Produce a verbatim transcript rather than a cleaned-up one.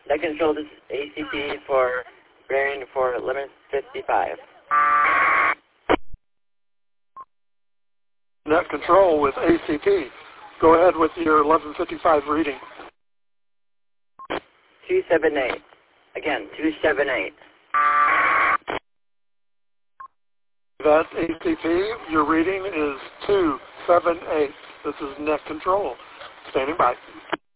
Net control, this is A C P for bearing for eleven fifty-five. Net control with A C P. Go ahead with your eleven fifty-five reading. two seven eight. Again, two seven eight. That's A C P. Your reading is two seven eight. This is net control. Standing by.